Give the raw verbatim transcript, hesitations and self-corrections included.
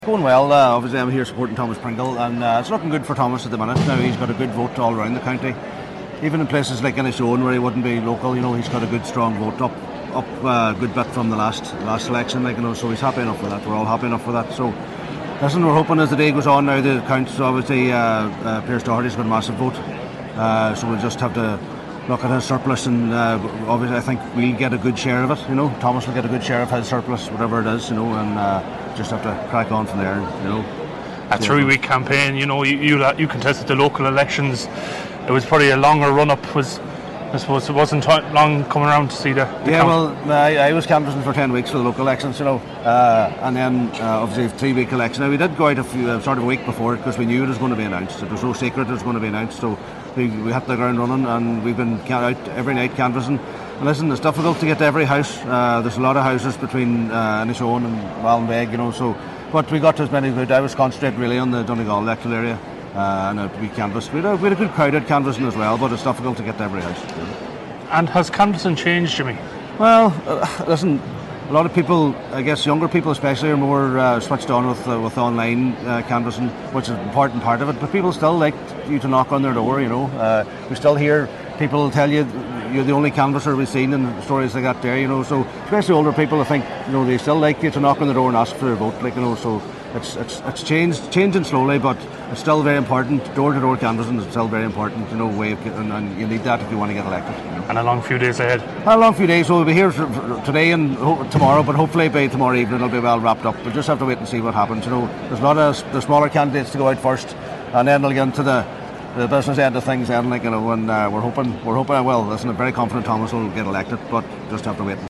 Going well. Uh, obviously, I'm here supporting Thomas Pringle, and uh, it's looking good for Thomas at the minute. Now he's got a good vote all around the county, even in places like Inishowen where he wouldn't be local. You know, he's got a good strong vote up, up uh, a good bit from the last last election. Like you know, so he's happy enough with that. We're all happy enough with that. So, listen, we're hoping as the day goes on now, the counts obviously uh, uh, Pierce Doherty's got a massive vote, uh, so we'll just have to look at his surplus, and uh, obviously I think we'll get a good share of it. You know, Thomas will get a good share of his surplus, whatever it is. You know, and. Uh, Just have to crack on from there, you know. A three-week campaign, you know. You, you you contested the local elections. It was probably a longer run-up. Was I suppose it wasn't t- long coming around to see the. the yeah, count. well, I, I was canvassing for ten weeks for the local elections, you know, uh, and then uh, obviously three-week election. Now we did go out a few, uh, sort of a week before because we knew it was going to be announced. It was no secret it was going to be announced, so we we hit the ground running, and we've been out every night canvassing. And listen, it's difficult to get to every house. Uh, there's a lot of houses between uh, Inishowen and Wallenbeg, you know. So, but we got as many good. I was concentrating really on the Donegal electoral area, uh, and uh, we canvassed. We had, a, we had a good crowded canvassing as well, but it's difficult to get to every house. You know. And has canvassing changed, Jimmy? Well, uh, listen, a lot of people, I guess younger people especially, are more uh, switched on with uh, with online uh, canvassing, which is an important part of it. But people still like you to knock on their door. You know, uh, we still hear people tell you you're the only canvasser we've seen, and stories like that there, you know. So especially older people, I think, you know, they still like you to knock on the door and ask for a vote, like, you know. So it's it's it's changed, changing slowly, but it's still very important. Door to door canvassing is still very important, you know, way of getting, and you need that if you want to get elected. You know. And a long few days ahead. A long few days. So we'll be here for, for today and ho- tomorrow, but hopefully by tomorrow evening it'll be well wrapped up. We'll just have to wait and see what happens. You know, there's a lot of the smaller candidates to go out first, and then they'll get into the. the business end of things, then, like, you know, and uh, we're hoping, we're hoping, well, listen, I'm very confident Thomas will get elected, but just have to wait and